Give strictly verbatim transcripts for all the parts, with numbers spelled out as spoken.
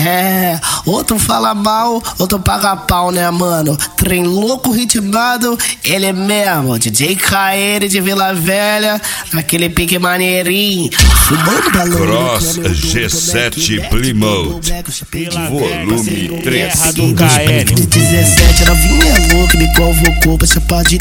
É, ou tu fala mal, ou tu paga pau, né, mano? Trem louco, ritmado, ele mesmo, D J K N de Vila Velha, aquele pique maneirinho, fumando balão. Cross G sete Plymouth, volume três. Terra do K N. dezessete, ela vinha louca, me convocou pra chapar de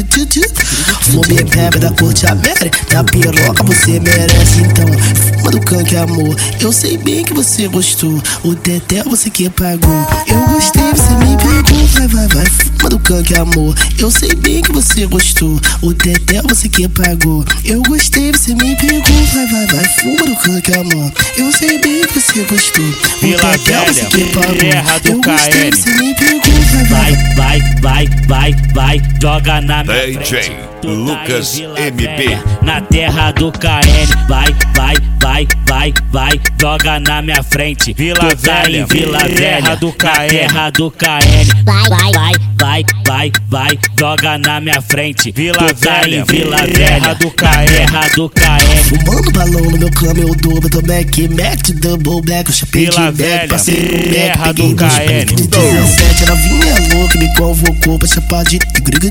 fome bebe da corte América, da piroca você merece, então fuma do canque, amor. Eu sei bem que você gostou, o teté você que pagou. Eu gostei, você me pegou, vai, vai, vai, fuma do canque, amor. Eu sei bem que você gostou, o teté você que pagou. Eu gostei, você me pegou, vai, vai, vai, fuma do canque, amor. Eu sei bem que você gostou, o Vila teté você que Velha, pagou. terra do Eu gostei, K N. você me pegou, vai, vai, Vai, vai, vai, vai, vai, joga na minha D J frente. Tu tá em Lucas Vila M B. Velha, na terra do K N. Vai, vai, vai, vai, vai, joga na minha frente. Vila Velha, Vila Velha, do K N. Terra do K N. Vai, vai, vai, vai, vai, vai, joga na minha frente. Vila Velha, Vila Velha, do K N. Terra do K N. fumando balão no meu clã, eu dobro, tô back, Mac, double back, eu chapei de Vila back, Velha, passei no Mac, terra peguei do dois K N. pretos de dezessete, ela vinha louca, me convocou pra chapar de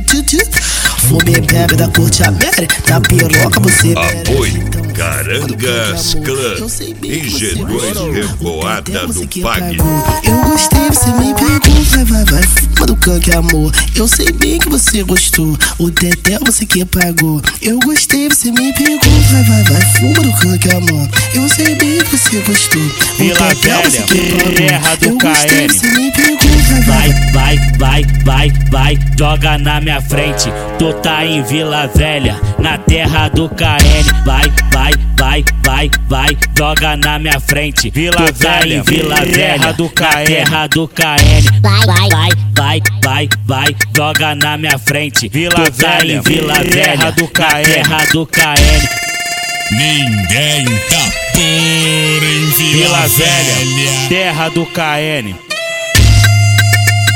fome bebe da corte América, da piroca você merece, Apoio então, Carangas amor. Clã Eu sei bem e que você G dois gostou, Revoada até você do que Pag. pagou. Eu gostei, você me pegou, vai, vai, vai, fuma do canque, amor. Eu sei bem que você gostou, o teté você que pagou. Eu gostei, você me pegou, vai, vai, vai, fuma do canque, amor. Eu sei bem que você gostou, o Vila teté você Velha, que pagou. terra do Eu K gostei, N. você me pegou, vai, vai, Vai, vai, vai, vai, vai, joga na minha frente. Tu tá em Vila Velha, na terra do K N. Vai, vai, vai, vai, vai, joga na minha frente. Vila Velha, Vila Velha, do K N. Terra do K N. Vai, vai, vai, vai, vai, vai, joga na minha frente. Vila Velha, Vila Velha, do K N. Terra do K N. Ninguém tá por em Vila, Vila Velha. Velha, terra do K N.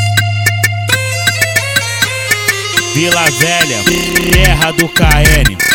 Vila Velha, terra do K N.